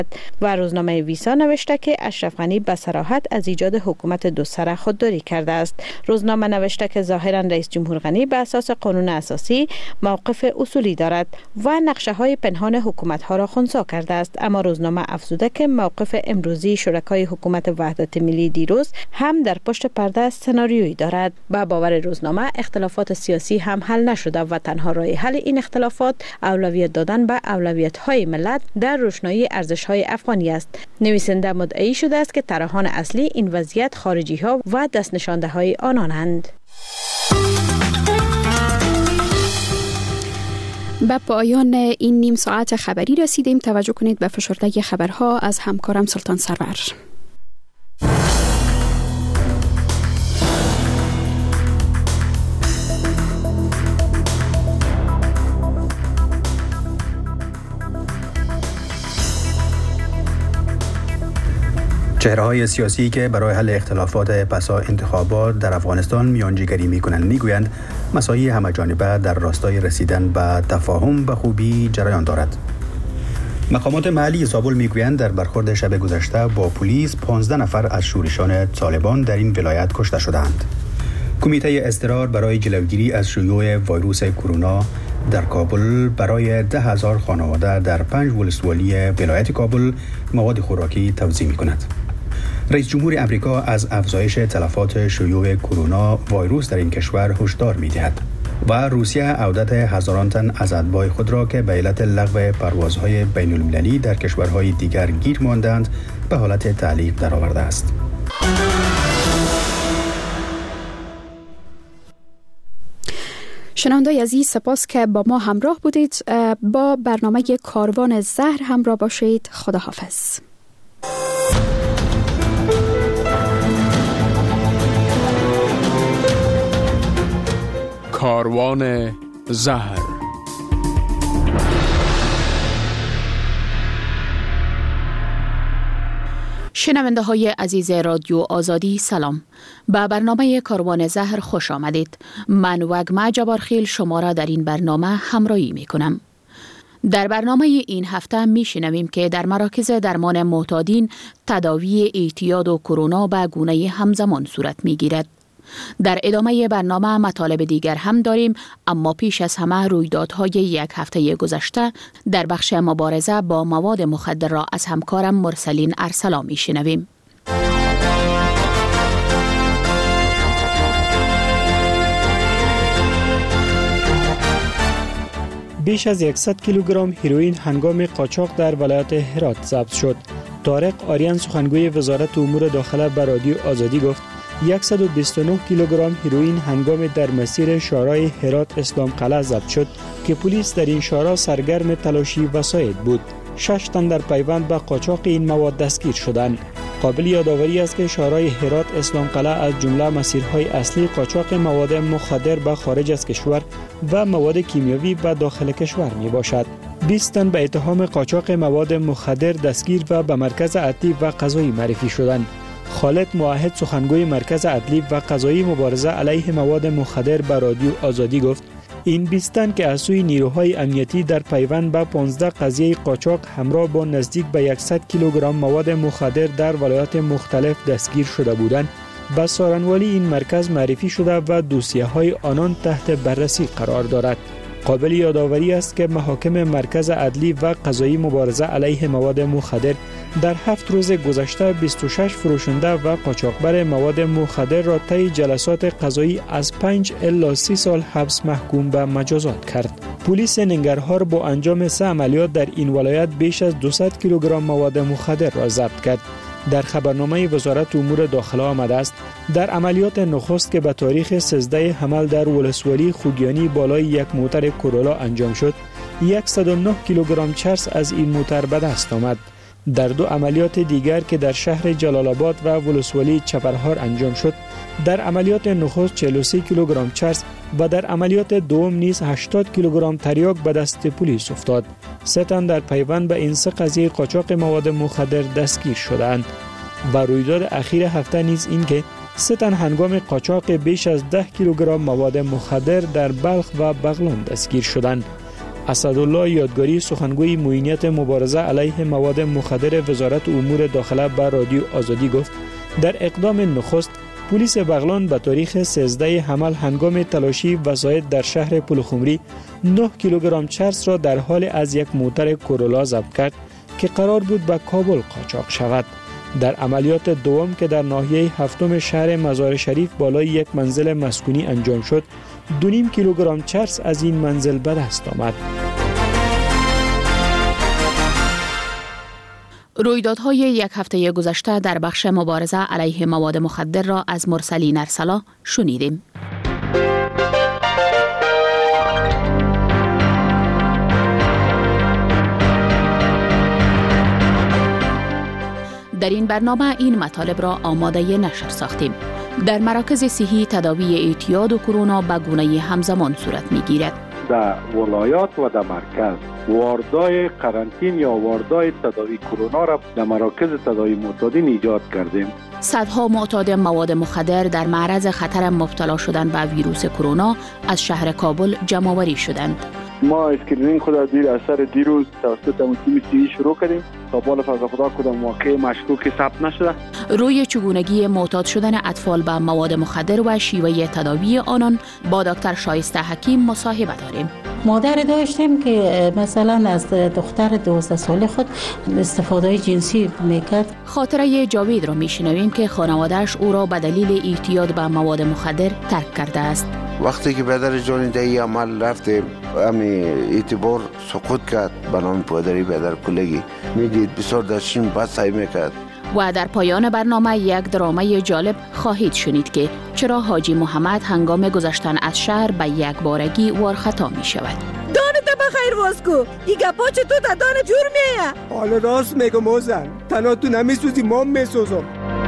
و روزنامه ویسا نوشته که اشرف غنی به صراحت از ایجاد حکومت دو سره خودداری کرده است. روزنامه نوشته که ظاهرا رئیس جمهور غنی به اساس قانون اساسی موقف اصولی دارد و نقشه های پنهان حکومت ها را خنثی کرده است، اما روزنامه افزوده که موقف امروزی شرکای حکومت وحدت ملی دیروز هم در پشت پرده سناریویی دارد. با باور روزنامه اختلافات سیاسی هم حل نشده و تنها راه حل این اختلافات اولویت دادن به اولویت های ملت در روشنایی ارزش های افغانی است. نویسنده مدعی شده است که طرحان اصلی این وضعیت خارجی ها و دست نشانده های آنانند. به پایان این نیم ساعت خبری رسیدیم. توجه کنید به فشرده خبرها از همکارم سلطان سرور. چهره‌های سیاسی که برای حل اختلافات پسا انتخابات در افغانستان میانجیگری می‌کنند می‌گویند مساعی همه‌جانبه در راستای رسیدن به تفاهم به خوبی جریان دارد. مقامات محلی زابل می‌گویند در برخورد شب گذشته با پلیس 15 نفر از شورشان طالبان در این ولایت کشته شدند. کمیته اضطرار برای جلوگیری از شیوع ویروس کرونا در کابل برای 10,000 خانواده در 5 ولسوالی ولایت کابل مواد خوراکی توزیع می‌کند. رئیس جمهور امریکا از افزایش تلفات شیوع کرونا ویروس در این کشور هشدار می‌دهد و روسیه عودت هزاران تن از اتباع خود را که به علت لغو پروازهای بین‌المللی در کشورهای دیگر گیر ماندند به حالت تعلیق درآورده است. شنوندگان عزیز، سپاس که با ما همراه بودید. با برنامه کاروان زهر همراه باشید. خداحافظ. کاروان زهر. شنونده های عزیز رادیو آزادی سلام. به برنامه کاروان زهر خوش آمدید. من وگمه جبارخیل شما را در این برنامه همراهی می کنم. در برنامه این هفته می شنویم که در مراکز درمان معتادین تداوی اعتیاد و کرونا به گونه همزمان صورت می گیرد. در ادامه برنامه مطالب دیگر هم داریم، اما پیش از همه رویدادهای یک هفته گذشته در بخش مبارزه با مواد مخدر را از همکارم مرسلین ارسلا می شنویم. بیش از 100 کیلوگرم هیروئین هنگام قاچاق در ولایت هرات ضبط شد. طارق آریان سخنگوی وزارت امور داخله به رادیو آزادی گفت 129 کیلوگرم هیروئین هنگام در مسیر شورای هرات اسلام قلعه ضبط شد که پلیس در این شورا سرگرم تلاشی وسایل بود. 6 تن در پیوند به قاچاق این مواد دستگیر شدند. قابل یادآوری است که شورای هرات اسلام قلعه از جمله مسیرهای اصلی قاچاق مواد مخدر به خارج از کشور و مواد کیمیاوی به داخل کشور می باشد. 20 تن به اتهام قاچاق مواد مخدر دستگیر و به مرکز عدلی و قضایی معرفی شدند. خالد موحد سخنگوی مرکز عدلی و قضایی مبارزه علیه مواد مخدر به رادیو آزادی گفت این 20 تن که از سوی نیروهای امنیتی در پیوند به 15 قضیه قاچاق همراه با نزدیک به 100 کیلوگرم مواد مخدر در ولایات مختلف دستگیر شده بودند، به سارنوالی این مرکز معرفی شده و دوسیه‌های آنان تحت بررسی قرار دارد. قابل یادآوری است که محاکم مرکز عدلی و قضایی مبارزه علیه مواد مخدر در 7 روز گذشته 26 فروشنده و قاچاقبر مواد مخدر را طی جلسات قضایی از 5 الی 30 سال حبس محکوم به مجازات کرد. پلیس ننگرهار با انجام 3 عملیات در این ولایت بیش از 200 کیلوگرم مواد مخدر را ضبط کرد. در خبرنامه وزارت امور داخله آمده است در عملیات نخست که به تاریخ 13 حمل در ولسوالی خوگیانی بالای یک موتر کورولا انجام شد 109 کیلوگرم چرس از این موتر به دست آمد. در 2 عملیات دیگر که در شهر جلال آباد و ولسوالی چپرهار انجام شد در عملیات نخست 43 کیلوگرم چرس و در عملیات دوم نیز 80 کیلوگرم تریاک به دست پلیس افتاد. 3 تن در پیوند به این 3 قضیه قاچاق مواد مخدر دستگیر شدند. و رویداد اخیر هفته نیز این که 3 تن هنگام قاچاق بیش از 10 کیلوگرم مواد مخدر در بلخ و بغلان دستگیر شدند. اسدالله یادگاری سخنگوی معینیت مبارزه علیه مواد مخدر وزارت امور داخله به رادیو آزادی گفت در اقدام نخست پلیس بغلان به تاریخ 13 حمل هنگام تلاشی وسایط در شهر پلخمری 9 کیلوگرم چرس را در حال از یک موتر کورولا ضبط کرد که قرار بود به کابل قاچاق شود. در عملیات دوم که در ناحیه هفتم شهر مزار شریف بالای یک منزل مسکونی انجام شد 2.5 کیلوگرم چرس از این منزل به دست آمد. رویدادهای یک هفته گذشته در بخش مبارزه علیه مواد مخدر را از مرسلین ارسلا شنیدیم. در این برنامه این مطالب را آماده نشر ساختیم. در مراکز صحی تداوی اعتیاد و کرونا به گونه همزمان صورت می‌گیرد. در ولایات و در مرکز واردای قرنطین یا واردای تداوی کرونا را در مراکز تداوی معتادین ایجاد کردیم. صدها معتاد مواد مخدر در معرض خطر مبتلا شدن به ویروس کرونا از شهر کابل جمع‌آوری شدند. ما اسکرینینگ خود از اثر دیروز توسط تیم صحی شروع کردیم تا بالا فضل خدا کدام واقع مشکوک ثبت نشده. روی چگونگی معتاد شدن اطفال به مواد مخدر و شیوه تداوی آنان با دکتر شایسته حکیم مصاحبه داریم. مادر داشتیم که مثلا از دختر 12 ساله خود استفاده جنسی میکرد. خاطره جاوید را میشنویم که خانواده‌اش او را به دلیل اعتیاد به مواد مخدر ترک کرده است. وقتی که پدر جان دایی عمل رفته امی اعتبار سقوط کرد بنام پدری پدر کلگی میدید بسیار داشتیم بس سعی میکرد. و در پایان برنامه یک درامه جالب خواهید شنید که چرا حاجی محمد هنگام گذشتن از شهر به یک بارگی وارخطا می شود. دانت بخیر واسکو ای گپا چطور تا دان جور میه؟ حالا راست میگم موزن تنها تو نمیسوزی ما میسوزم.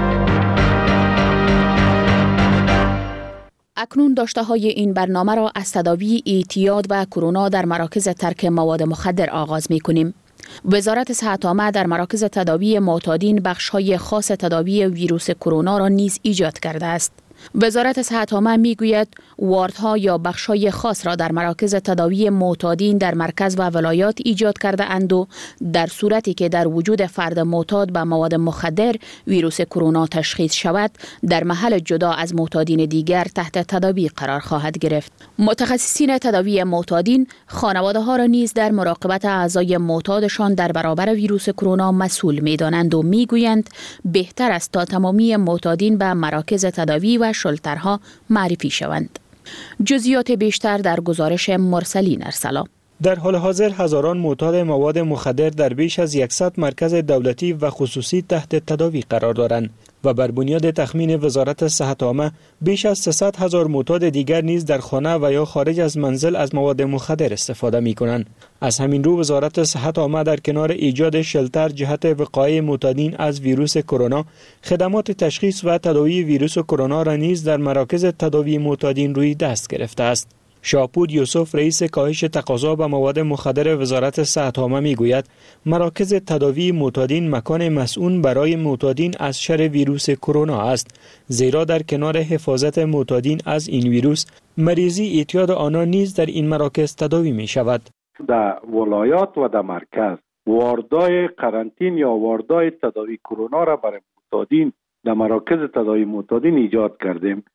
اکنون داشته های این برنامه را از تداوی اعتیاد و کرونا در مراکز ترک مواد مخدر آغاز می کنیم. وزارت صحت عامه در مراکز تداوی معتادین بخش‌های خاص تداوی ویروس کرونا را نیز ایجاد کرده است. وزارت صحت عامه میگوید واردها یا بخش‌های خاص را در مراکز تداوی معتادین در مرکز و ولایات ایجاد کرده اند و در صورتی که در وجود فرد معتاد به مواد مخدر ویروس کرونا تشخیص شود در محل جدا از معتادین دیگر تحت تداوی قرار خواهد گرفت. متخصصین تداوی معتادین خانواده‌ها را نیز در مراقبت اعضای معتادشان در برابر ویروس کرونا مسئول می‌دانند و میگویند بهتر است تا تمامی معتادین به مراکز تداوی و شلترها معرفی شوند. جزئیات بیشتر در گزارش مرسلین ارسلا. در حال حاضر هزاران معتاد مواد مخدر در بیش از 100 مرکز دولتی و خصوصی تحت تداوی قرار دارند و بر بنیاد تخمین وزارت صحت عامه بیش از 300,000 معتاد دیگر نیز در خانه و یا خارج از منزل از مواد مخدر استفاده می کنند. از همین رو وزارت صحت عامه در کنار ایجاد شلتر جهت وقایع معتادین از ویروس کرونا، خدمات تشخیص و تداوی ویروس کرونا را نیز در مراکز تداوی معتادین روی دست گرفته است. شاپور یوسف رئیس کاهش تقاضا به مواد مخدر وزارت صحت عامه میگوید مراکز تداوی معتادین مکان مسئول برای معتادین از شر ویروس کرونا است، زیرا در کنار حفاظت معتادین از این ویروس مریضی اعتیاد آنان نیز در این مراکز تداوی می شود. در ولایات و در مرکز واردای قرنطین یا واردای تداوی کرونا را برای معتادین در مراکز تداوی معتادین ایجاد کردیم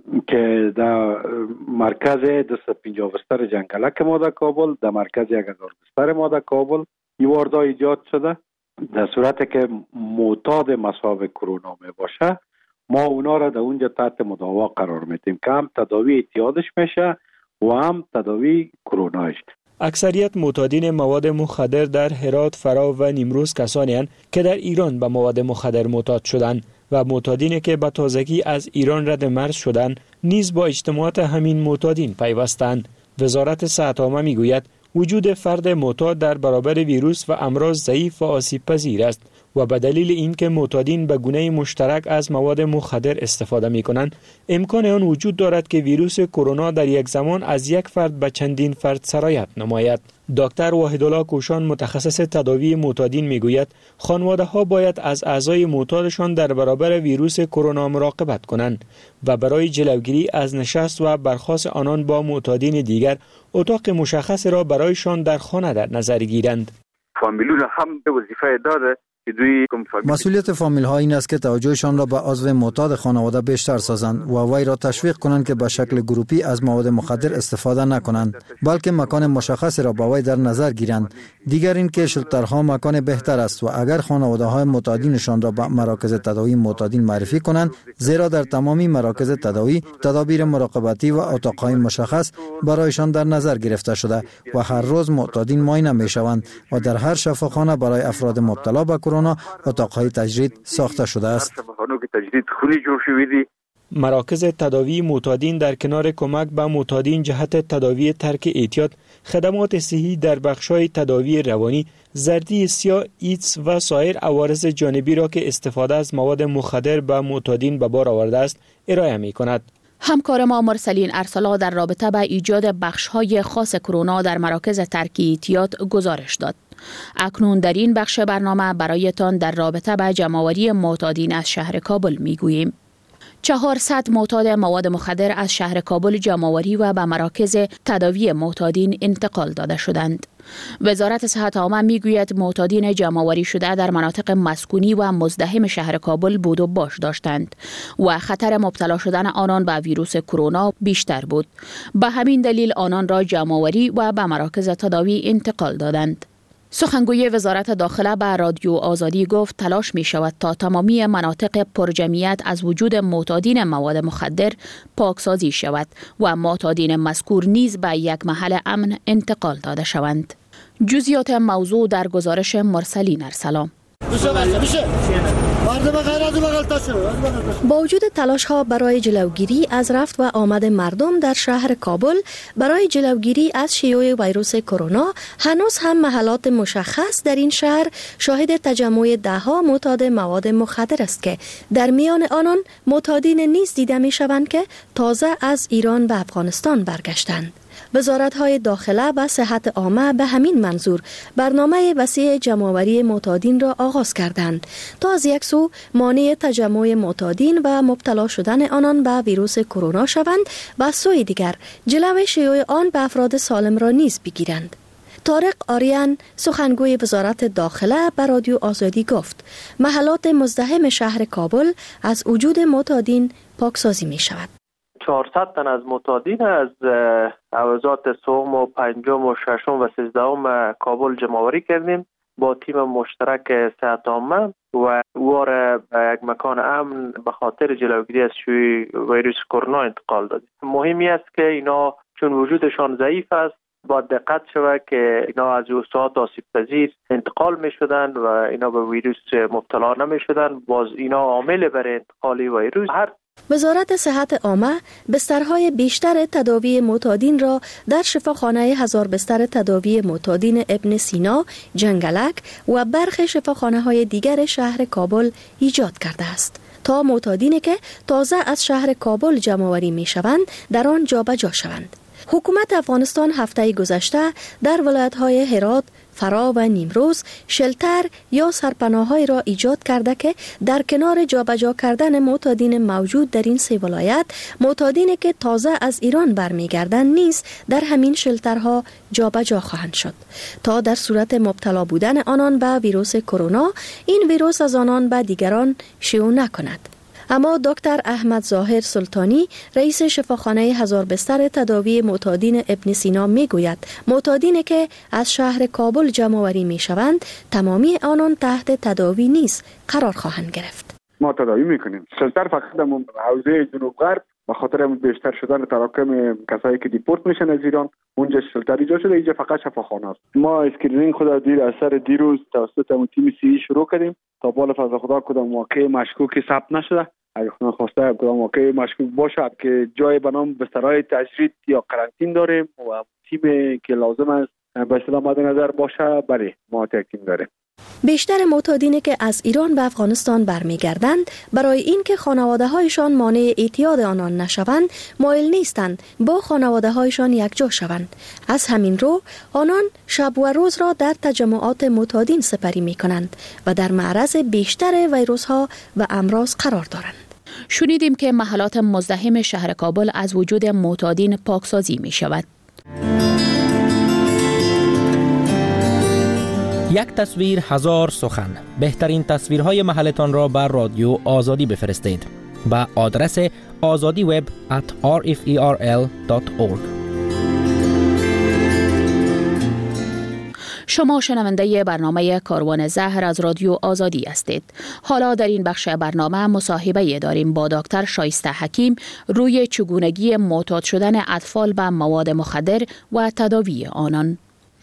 که در مرکز 250 بستر جنگلک ما در کابل، در مرکز 1000 بستر ما در کابل این واردها ایجاد شده. در صورتی که معتاد مصاب کرونا می باشه ما اونا را در اونجا تحت مداوا قرار میدیم که هم تداوی اعتیادش میشه و هم تداوی کرونایش. اکثریت معتادین مواد مخدر در هرات، فرا و نیمروز کسانی هستند که در ایران به مواد مخدر معتاد شدند و معتادینی که به تازگی از ایران رد مرز شدند نیز با اجتماعات همین معتادین پیوستند. وزارت صحت عامه میگوید وجود فرد معتاد در برابر ویروس و امراض ضعیف و آسیب پذیر است و به دلیل اینکه معتادین به گونه مشترک از مواد مخدر استفاده می‌کنند، امکان آن وجود دارد که ویروس کرونا در یک زمان از یک فرد به چندین فرد سرایت نماید. دکتر وحیدالله کوشان متخصص تداوی معتادین میگوید خانواده‌ها باید از اعضای معتادشان در برابر ویروس کرونا مراقبت کنند و برای جلوگیری از نشست و برخاست آنان با معتادین دیگر اتاق مشخص را برایشان در خانه در نظر گیرند. فامیل‌ها هم به وظیفه داره. مسئولیت فامیل ها این است که توجهشان را به عضو معتاد خانواده بیشتر سازند و وی را تشویق کنند که به شکل گروپی از مواد مخدر استفاده نکنند، بلکه مکان مشخص را با وی در نظر گیرند. دیگر این که شلترها مکان بهتر است و اگر خانواده های معتادینشان را به مراکز تداوی معتادین معرفی کنند، زیرا در تمامی مراکز تداوی تدابیر مراقبتی و اتاق های مشخص برایشان در نظر گرفته شده و هر روز معتادین معاینه می شوند و در هر شفاخانه برای افراد مبتلا به کرونا اتاق‌های تجرید ساخته شده است. مراکز تداوی معتادین در کنار کمک به معتادین جهت تداوی ترک اعتیاد، خدمات صحی در بخش‌های تداوی روانی، زردی سیاه، ایدز و سایر عوارض جانبی را که استفاده از مواد مخدر به معتادین به بار آورده است ارائه می‌کند. همکار ما مرسلین ارسلا در رابطه با ایجاد بخش‌های خاص کرونا در مراکز ترک اعتیاد گزارش داد. اکنون در این بخش برنامه برایتان در رابطه با جمع‌آوری معتادین از شهر کابل میگوییم. 400 معتاد مواد مخدر از شهر کابل جمع‌آوری و به مراکز تداوی معتادین انتقال داده شدند. وزارت صحت عامه میگوید معتادین جمع‌آوری شده در مناطق مسکونی و مزدحم شهر کابل بود و باش داشتند و خطر مبتلا شدن آنان به ویروس کرونا بیشتر بود. به همین دلیل آنان را جمع‌آوری و به مراکز تداوی انتقال دادند. سخنگوی وزارت داخله به رادیو آزادی گفت تلاش می شود تا تمامی مناطق پرجمعیت از وجود معتادین مواد مخدر پاکسازی شود و معتادین مذکور نیز به یک محل امن انتقال داده شوند. جزئیات موضوع در گزارش مرسلین ارسلا. با وجود تلاش ها برای جلوگیری از رفت و آمد مردم در شهر کابل برای جلوگیری از شیوع ویروس کرونا، هنوز هم محلات مشخص در این شهر شاهد تجمع دهها معتاد مواد مخدر است که در میان آنان معتادین نیز دیده می شوند که تازه از ایران و افغانستان برگشتند. وزارت‌های داخله و صحت عامه به همین منظور برنامه وسیع جمع‌آوری معتادین را آغاز کردند تا از یک سو مانع تجمع معتادین و مبتلا شدن آنان به ویروس کرونا شوند و سوی دیگر جلوی شیوع آن به افراد سالم را نیز بگیرند. طارق آریان سخنگوی وزارت داخله به رادیو آزادی گفت محلات مزدحم شهر کابل از وجود معتادین پاکسازی می شود. 400 تن از معتادین از حوزات سوم و پنجم و ششم و سیزدهم کابل جمع‌آوری کردیم با تیم مشترک صحت عامه و وار به یک مکان امن به خاطر جلوگیری از شیوع ویروس کرونا انتقال دادیم. مهمی است که اینا چون وجودشان ضعیف است با دقت شود که اینا از جزئیات آسیب پذیر انتقال می شدند و اینا به ویروس مبتلا نمی شدند. باز اینا عامل برای انتقال ویروس. وزارت صحت عامه بسترهای بیشتر تداوی معتادین را در شفاخانه 1000 بستر تداوی معتادین ابن سینا، جنگلک و برخی شفاخانه‌های دیگر شهر کابل ایجاد کرده است تا معتادینی که تازه از شهر کابل جمع‌آوری می‌شوند در آن جابجا شوند. حکومت افغانستان هفته گذشته در ولایت‌های هرات، فرا و نیمروز شلتر یا سرپناه‌های را ایجاد کرده که در کنار جابجا کردن معتادین موجود در این سه ولایت، معتادینی که تازه از ایران برمیگردند نیز در همین شلترها جابجا خواهند شد تا در صورت مبتلا بودن آنان به ویروس کرونا این ویروس از آنان به دیگران شیوع نکند. اما دکتر احمد ظاهر سلطانی رئیس شفاخانه 1000 بستر تداوی معتادین ابن سینا میگوید معتادینی که از شهر کابل جمع‌آوری میشوند تمامی آنان تحت تداوی نیز قرار خواهند گرفت. ما تداوی میکنیم. شلتر فقط در حوزه جنوب غرب به خاطر بیشتر شدن تراکم کسایی که دیپورت میشن از ایران اونجا شلتر ایجاد شده، اینجا فقط شفاخانه است. ما اسکرینینگ خود از سر دیروز توسط تیم سی شروع کردیم تا بالا فضل خدا کدام واقع مشکوکی ثبت نشده. اگر خواسته کدام واقع مشکوک باشد که جای به نام بسترهای تجرید یا قرنطین داریم و تیم که لازم است به اصطلاح مد نظر باشه، بله ما تاکید داریم. بیشتر معتادینی که از ایران به افغانستان برمیگردند برای اینکه خانواده‌هایشان مانع اعتیاد آنان نشوند مایل نیستند با خانواده‌هایشان یکجا شوند. از همین رو آنان شب و روز را در تجمعات معتادین سپری می‌کنند و در معرض بیشتر ویروس‌ها و امراض قرار دارند. شنیدیم که محلات مزدحم شهر کابل از وجود معتادین پاکسازی می‌شود. یک تصویر هزار سخن. بهترین تصویرهای محلتان را بر رادیو آزادی بفرستید به آدرس azadiweb@rferl.org. شما شنونده برنامه کاروان زهر از رادیو آزادی هستید. حالا در این بخش برنامه مصاحبه داریم با دکتر شایسته حکیم روی چگونگی معتاد شدن اطفال به مواد مخدر و تداوی آنان.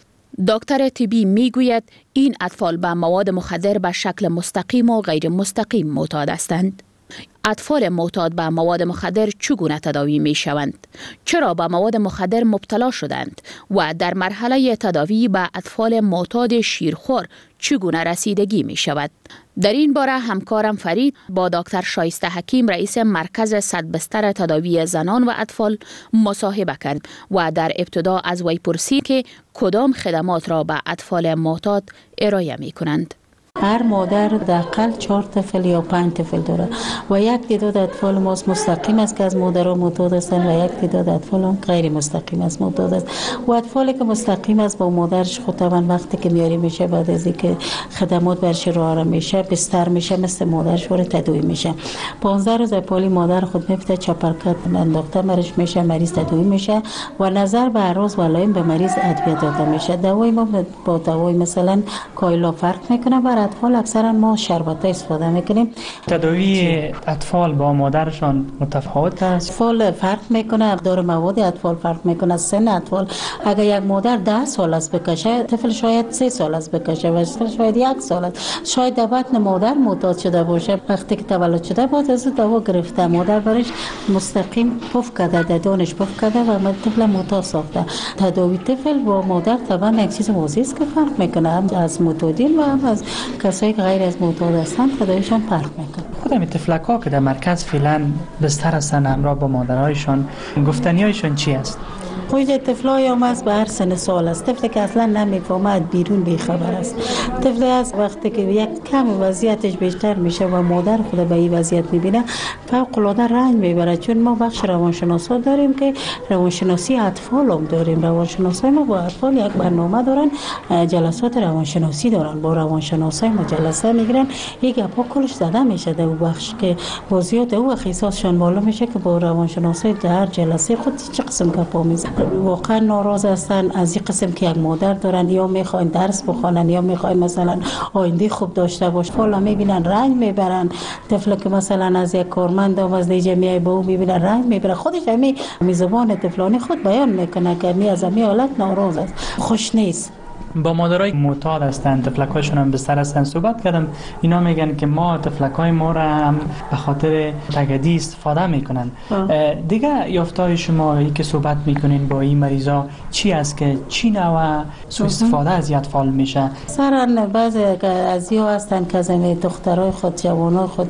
دکتر طبی میگوید این اطفال به مواد مخدر به شکل مستقیم و غیر مستقیم معتاد هستند. اطفال معتاد به مواد مخدر چگونه تداوی می شوند؟ چرا به مواد مخدر مبتلا شدند؟ و در مرحله تداوی به اطفال معتاد شیرخوار چگونه رسیدگی می شود؟ در این باره همکارم فرید با دکتر شایسته حکیم رئیس مرکز 100 بستر تداوی زنان و اطفال مصاحبه کرد و در ابتدا از وی پرسید که کدام خدمات را به اطفال معتاد ارائه می کنند. هر مادر دقیقاً 4 طفل یا 5 طفل داره و یک تعداد اطفال ما مستقیم است که از مادرها معتاد هستند و یک تعداد اطفال هم غیر مستقیم است معتاد است. و اطفالی که مستقیم است با مادرش خود طبعا وقتی که میاری میشه بعد از اینکه خدمات برش راه میشه بستر میشه مثل مادرش وارد تداوی میشه. 15 روز پالی مادر خود میفته چپرکت انداخته مرش میشه، مریض تداوی میشه و نظر به اعراض و علائم به مریض ادویه داده میشه. دوای ما با دوای مثلا کایلا فرق میکنه. بر اطفال اکثرا ما شربت استفاده میکنیم. تداوی اطفال با مادرشان متفاوت است. اطفال فرق میکنه، مقدار مواد اطفال فرق میکنه، سن اطفال. اگر یک مادر 10 سال است بکشه، طفل شاید 3 سال است بکشه و طفل شاید 1 سال است. شاید در بطن مادر معتاد شده باشه، وقتی که تولد شده بعد از دوا گرفته مادر برش مستقیم پف کرده، دندانش پف کرده و طفل معتاد ساخته. تداوی طفل با مادر طبعا یک چیز واضحه است که فرق میکنه، هم از معتادین و هم از کسایی که غیر از معتاد هستند تداویشان فرق میکنه. خودم تفلک‌ها که در مرکز فعلا بستر هستند همراه با مادرهایشان، گفتنیایشان چی است؟ خود طفلای هم از به هر سن سال است. طفلی که اصلا نمیفهمد بیرون بیخبر است. طفلی از وقتی که یک کم وضعیتش بیشتر میشه و مادر خود به این وضعیت میبینه فوق العاده رنج میبره. چون ما بخش روانشناسا داریم که روانشناسی اطفال هم داریم. روانشناسای ما با اطفال یک برنامه دارن، جلسات روانشناسی دارن، با روانشناسای ما جلسه میگیرن. یک گپا کلش زده میشه در بخش که وضعیت او احساسشون بالا میشه که با روانشناسای در جلسه خود چه قسم گپا میزنن. واقعا ناراض هستن از این قسم که یک مادر دارن، یا میخواین درس بخونن یا میخواین مثلا آینده خوب داشته باشه. حالا میبینن رنج میبرن. طفل که مثلا از یک کارمند و از جمعیت به او میبینن رنج میبره، خودش همین زبان طفلانی خود بیان میکنه که می از همین حالت ناراض است، خوش نیست. با مادرای معتاد هستند، تفلک‌هاشون هم بستر هستند صحبت کردم. اینا میگن که ما تفلک‌های ما را هم به خاطر تگدی استفاده میکنن. دیگه یافته‌های شما ای که صحبت میکنین با این مریضا چی است که چی نوع سوء استفاده از اطفال میشه؟ سران بعضی از یا هستند که از دخترای خود جوانای خود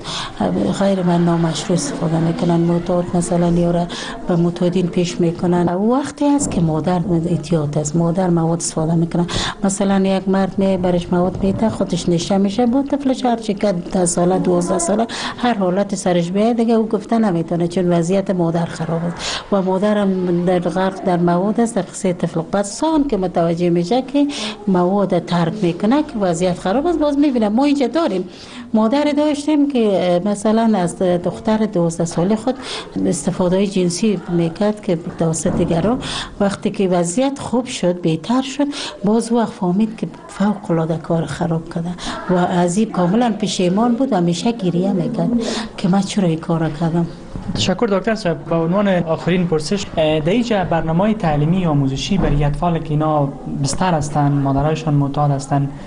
غیر من نامشروع استفاده میکنن. معتاد مثلا یا به معتادین پیش میکنن. وقتی است که مادر اعتیاد است، مادر مواد استفاده میکنه. مثلا یک مرد برش مواد میده، خودش نشه میشه، با طفلش هر چی که 10 ساله 12 ساله هر حالت سرش بیاد دیگه او گفته نمیتونه، چون وضعیت مادر خراب است و مادرم در غرق در مواد است. در قصه طفل بعد سان که متوجه میشه که مواد ترک میکنه که وضعیت خراب است، باز میبینه. ما اینجا داریم مادر داشتیم که مثلا از دختر 12 ساله خود استفاده جنسی میکرد که توسط دیگران. وقتی که وضعیت خوب شد بهتر شد، باز وقت فهمید که فوق العاده کار خراب کرده و از این کاملا پشیمان بود و همیشه گریه میکرد که من چرا این کار کردم. تشکر دکتر صاحب. با عنوان آخرین پرسش، در اینجا برنامه‌های تعلیمی یا آموزشی برای اطفال که اینا بستر هستند، مادرایشان معتاد هستند،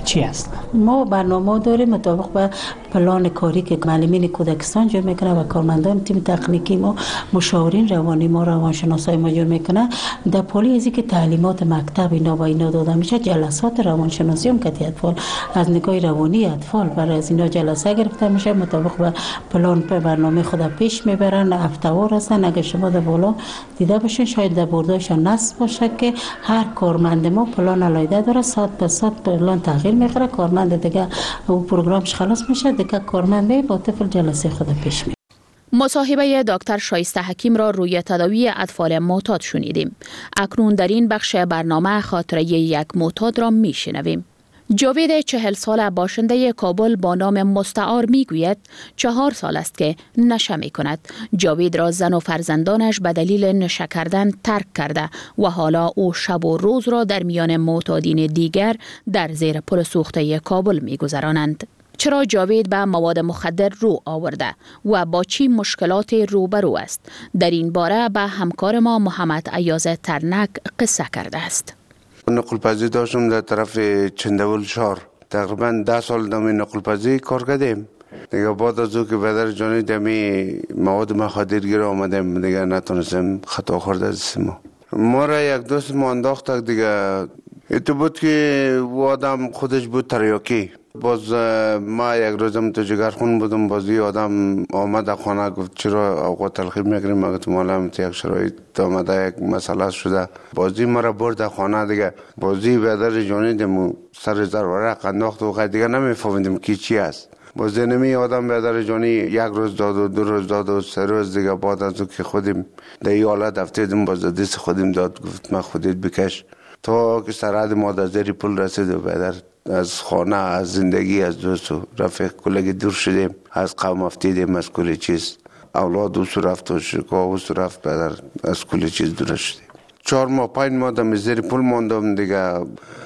چی است؟ ما برنامه داریم مطابق به پلان کاری که معلمین کودکستان جور میکنه و کارمندان تیم تکنیکی ما، مشاورین روانی ما، روانشناسای ما جور میکنه. در پالی ازی که تعلیمات مکتب اینا و اینا داده میشه، جلسات روانشناسی هم که اطفال از نگاه روانی اطفال برای از اینا جلسه گرفته میشه، مطابق به پلان برنامه خود پیش میبرن. هفته‌وار هستن. اگر شما در بالا دیده باشین شاید در برداشتان نصب باشه که هر کارمند ما پلان علایده داره، ساعت به ساعت پلان تغییر میکنه. کارمند دیگه او پروگرامش خلاص میشه، دیگه کارمند با طفل جلسه خود پیش میره. مصاحبه دکتر شایسته حکیم را روی تداوی اطفال معتاد شنیدیم. اکنون در این بخش برنامه خاطره یک معتاد را میشنویم. جاوید 40 ساله باشنده کابل با نام مستعار میگوید 4 سال است که نشه می کند. جاوید را زن و فرزندانش به دلیل نشه کردن ترک کرده و حالا او شب و روز را در میان معتادین دیگر در زیر پل سوخته کابل می گذرانند. چرا جاوید به مواد مخدر رو آورده و با چی مشکلات روبرو است؟ در این باره به همکار ما محمد ایاز ترنک قصه کرده است. نقل پزی داشتم در طرف چندول شهر. تقریبا 10 سال در نقل پزی کار کردیم. دیگه بعد از او که پدر جانی دمی مواد مخدر گیر آمدیم، دیگه نتونستیم، خطا خورده دستیم. ما را یک دوست ما انداخت دیگه. ایتو بود که و آدم خودش بود تریاکی. باز ما یک روزم تو جگرخون بودم، بازی آدم آمد خانه گفت چرا اوقات تلخی میکنیم؟ مگه تو مالم یک شرایط آمده یک مسئله شده. بازی ما را برد خانه دیگه. بازی بدر جانی دمو سر زرورق انداخت و دیگه نمیفهمیدیم کی چی است. باز نمی آدم بدر جانی یک روز داد و 2 روز داد و 3 روز دیگه. بعد از او که خودیم در این حالت افتادیم، باز دست خودیم داد گفت من خودت بکش. تا که سرحد ما در زیر پل رسید و بدر از خانه، از زندگی، از دوست و رفیق کلگی دور شدیم. از قوم افتیدیم، از کل چیز. اولاد او رفت و شکا او رفت، بدر از کل چیز دور شدیم. 4 ماه 5 ماه در زیر پل ماندم دیگه.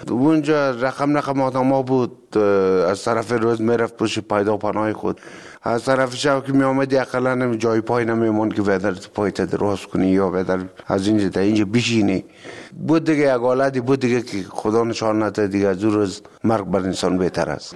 اونجا رقم آدم ها بود. از طرف روز میرفت پوش پیدا پناه خود. از طرف شب که می آمدی اقلا جای پای نمیمون که بدر تو پای دراز کنی یا بدر از اینجا تا اینجا بشینی. بود دیگه یک حالتی بود دیگه که خدا نشان نده دیگه. از اون روز مرگ بر انسان بهتر است.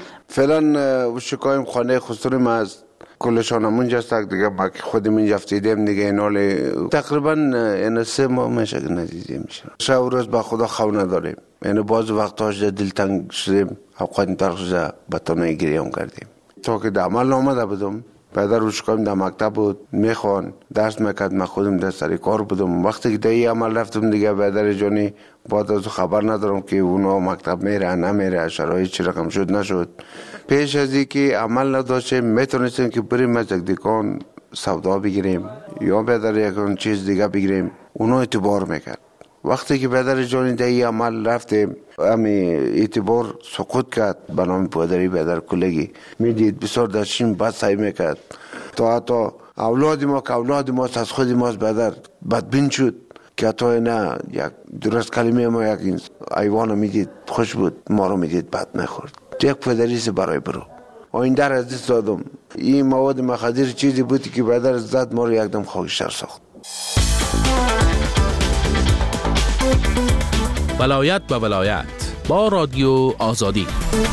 فعلا شکایم خانه خسرم از کلشان همونجا است دیگه. ما که خودم اینجا افتیدیم دیگه. اینال تقریبا این 3 ماه میشه که ندیده میشه. شب و روز با خدا خو نداریم. یعنی باز وقتاش دلتنگ شدیم، اوقات پرخوزه بطانه گریم کردیم. تا که در عمل نامده بودم، پدر روشکایم در مکتب بود، میخوان درس میکرد، من خودم در سر کار بودم. وقتی که در این عمل رفتم دیگه پدر جانی بعد از خبر ندارم که اونا مکتب میره نمیره، شرایط چی رقم شد نشد. پیش از این که عمل نداشتیم میتونستیم که بریم از یک دکان سودا بگیریم یا پدر یک چیز دیگه بگیریم، اونا اعتبار میکرد. وقتی که پدر جانی در این عمل رفتیم، امی اعتبار سقوط کرد به نام پدری پدر کلگی. میدید بسیار داشتیم بد سعی میکرد تا حتی اولاد ما که اولاد ماست از خود ماست پدر بدبین شد که حتی نه یک درست کلمه ما یک ایوان میدید خوش بود، ما رو میدید بد میخورد. یک پدریست برای برو آینده را از دست دادم. این مواد مخدر چیزی بودی که پدر زد ما رو یکدم خاکستر ساخت. ولایت به ولایت با رادیو آزادی.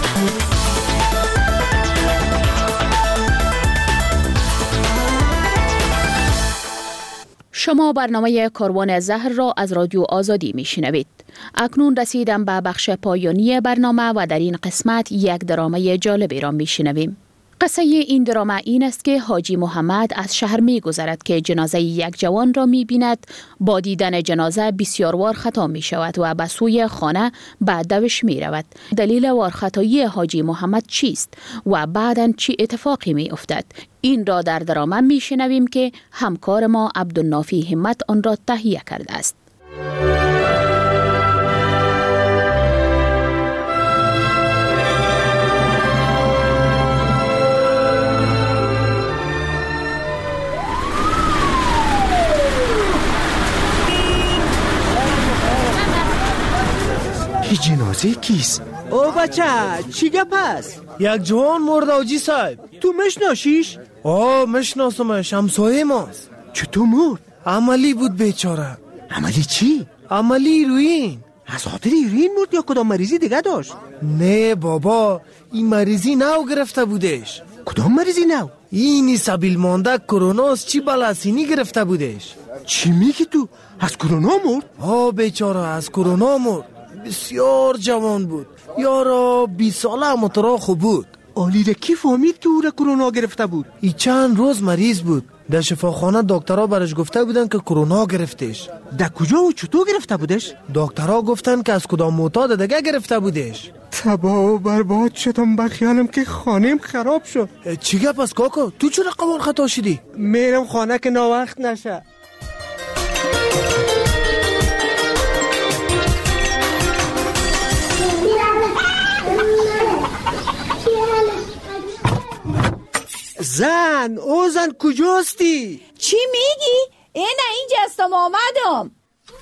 شما برنامه کاروان زهر را از رادیو آزادی می شنوید. اکنون رسیدم به بخش پایانی برنامه و در این قسمت یک درامه جالبی را می شنویم. قصه این درامه این است که حاجی محمد از شهر می گذرد که جنازه یک جوان را می بیند. با دیدن جنازه بسیار وار خطا می شود و به سوی خانه به دوش می رود. دلیل وارخطایی حاجی محمد چیست و بعداً چی اتفاقی می افتد؟ این را در درامه می شنویم که همکار ما عبدالنافی همت آن را تهیه کرده است. جنازه کیست؟ او بچه چی گپ است؟ یک جوان مرده آجی صاحب. تو مشناسیش؟ مشناسمش، همسایه ماست. چطور مرد؟ عملی بود بیچاره. عملی چی؟ عملی روین. از خاطر هیروئین مرد یا کدام مریضی دیگه داشت؟ نه بابا، این مریضی نو گرفته بودش. کدام مریضی نو؟ اینی سبیل مانده کروناست چی بلاسینی گرفته بودش. چی میگی تو؟ از کرونا مرد؟ بیچاره از کرونا مرد. بسیار جوان بود، یارا 20 ساله اما ترا خوب بود. آلی را کی فهمید که او را کرونا گرفته بود؟ ای چند روز مریض بود، در شفاخانه دکترها برش گفته بودن که کرونا گرفتش. در کجا و چطور گرفته بودش؟ دکترها گفتن که از کدام معتاد دیگه گرفته بودش. تباه و برباد شدم، بخیالم که خانم خراب شد. چی گپ است کاکا؟ تو چرا قوار خطا شدی؟ میرم خانه که ناوقت نشه. زن، او زن کجاستی؟ چی میگی؟ اینجا هستم، آمدم.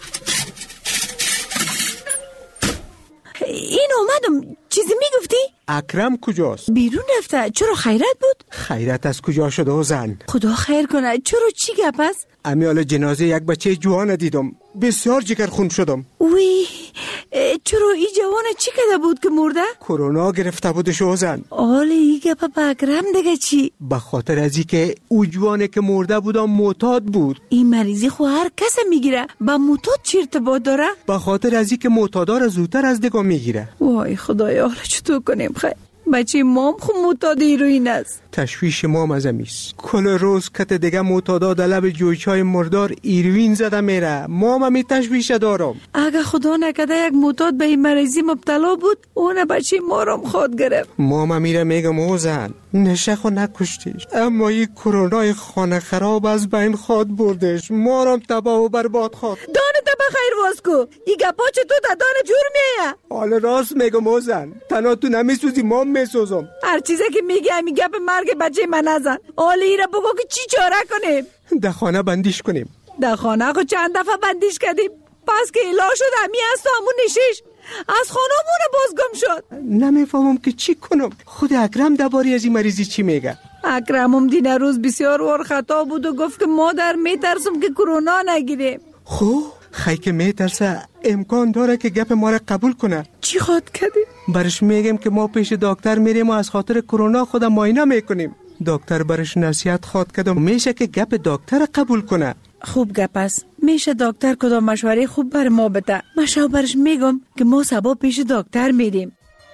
اومدم. چیزی میگفتی؟ اکرم کجاست؟ بیرون رفته. چرا خیرت بود؟ خیرت از کجا شده او زن؟ خدا خیر کنه. چرا چی گپ است؟ امیال جنازه یک بچه جوان دیدم، بسیار جگرخون شدم. وی چرا این جوان چی کرده بود که مرده؟ کرونا گرفته بودش او زن. آله این گپ با اکرم دیگه چی؟ به خاطر ازی که او جوانه که مرده بودم معتاد بود. این مریضی خو هر کس میگیره، با معتاد چی ارتباط داره؟ به خاطر ازی که معتادا را زودتر از دیگه میگیره. وای خدایا، حالا چطور کنیم؟ خیر بچه مام خو معتاد هیروئین است. تشویش مام از امیست. کل روز کت دیگه معتادا در لب جویچای مردار هیروئین زده میره. مام همی تشویش دارم. اگه خدا نکده یک معتاد به این مریضی مبتلا بود، اون بچه ما رو خود گرفت. مام میره میگم او زن نشه خو نکشتیش، اما این کرونای خانه خراب از بین خود بردش. ما رو تباه و برباد خود. دانه تبا خیر واسکو، این گپا چطور تا دانه جور میه؟ حالا راست میگم او زن، تنها تو نمیسوزی مام میسوزم. هر چیزی که میگه همی گپ مرگ بچه من نزن. حالا ایره بگو که چی چاره کنیم؟ در خانه بندیش کنیم. در خانه خو چند دفعه بندیش کردیم، پس که ایلا شد همی هست و همون نشیش از خانمون بازگم شد. نمیفهمم که چی کنم. خود اکرم درباره از این مریضی چی میگه؟ اکرمم دین روز بسیار وار خطا بود و گفت که مادر میترسم که کرونا نگیریم. خب خی که میترسه امکان داره که گپ ما را قبول کنه. چی خواد کردی؟ برش میگم که ما پیش دکتر میریم و از خاطر کرونا خودم معاینه میکنیم. دکتر برش نصیحت خواد کردم میشه که گپ دکتر قبول کنه. خوب گپ است. میشه دکتر کدام مشوره خوب بر ما بده. مشاو برش میگم که ما سبا پیش دکتر میریم.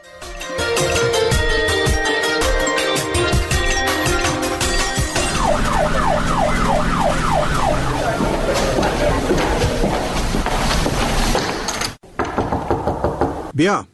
بیا.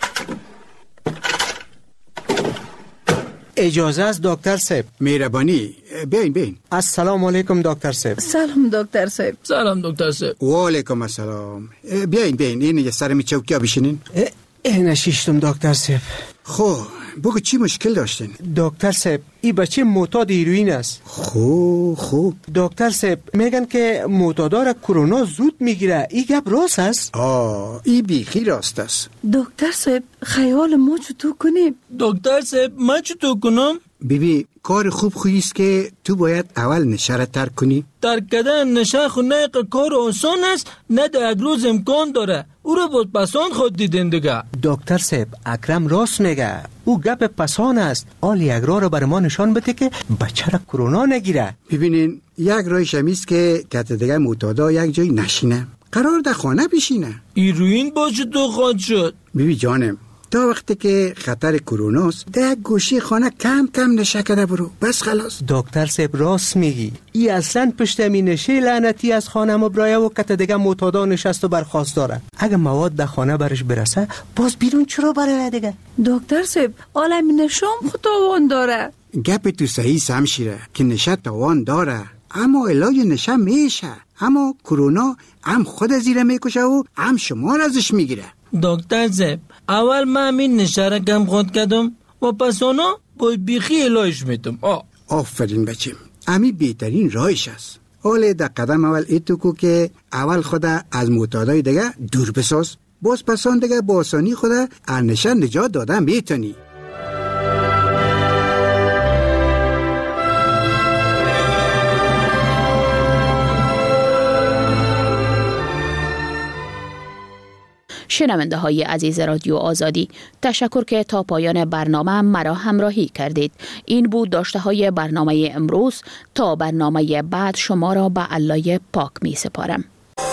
اجازه از دکتر صاحب. مهربانی بین. السلام علیکم دکتر صاحب. سلام دکتر صاحب. سلام دکتر صاحب. و علیکم السلام. بیاین این سرمی چوکیا بشینین. نشیشتم دکتر صاحب. خب بگو چی مشکل داشتین؟ دکتر صاحب این بچه معتاد هیروئین است. خوب دکتر صاحب میگن که معتادا را کرونا زود میگیره، این گپ راست است؟ این بیخی راست است. دکتر صاحب خیال ما چطور کنیم؟ دکتر صاحب من چطور کنم؟ بیبی کار خوب خویست که تو باید اول نشه را ترک کنی. ترک کردن نشه خونه کار آسان است، نه در یک روز امکان داره. او را بود پسان خود دیدن دیگه. دکتر صاحب اکرم راست میگه، او گپ پسان است. آل یک راه رو بر ما نشان بده که بچه را کرونا نگیره. ببینین یک راهش همیست که کت دیگه معتادا یک جای نشینه، قرار در خانه بشینه. هیروئین باشه تو خود شد. بیبی جانم تا وقتی که خطر کروناست در یک گوشی خانه کم نشه کده برو، بس خلاص. دکتر صاحب راست میگی، ای اصلا پشت می نشه لعنتی از خانه مبرایه و کت دیگه معتادا نشست و برخواست داره. اگه مواد در خانه برش برسه باز بیرون چرا برای دیگه؟ دکتر صاحب عالم نشام خودتاوان داره. گپ تو صحیح سمشیره که نشه تاوان داره، اما علاج نشه میشه. اما کرونا هم خود زیر میکشه و هم شما را ازش میگیره. دکتر صاحب اول من همین نشه را کم خود کردم و پس اونا باید بیخی علاج میتم. آفرین بچیم، امی بهترین راهش است. حالا در قدم اول ایتو کو که اول خدا از معتادای دیگه دور بساز، باز پسان دیگه با آسانی خدا از نشه نجات دادن میتونی. شنونده های عزیز رادیو آزادی، تشکر که تا پایان برنامه مرا همراهی کردید. این بود داشته های برنامه امروز. تا برنامه بعد شما را به الله پاک می سپارم.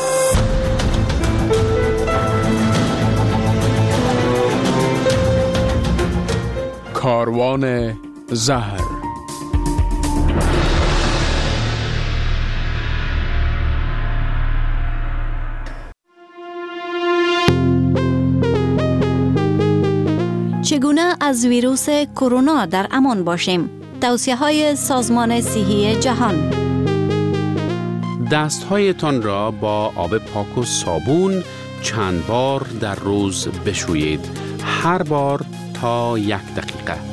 کاروان زهر. چگونه از ویروس کرونا در امان باشیم؟ توصیه‌های سازمان صحی جهان. دستهایتان را با آب پاک و صابون چند بار در روز بشویید. هر بار تا 1 دقیقه.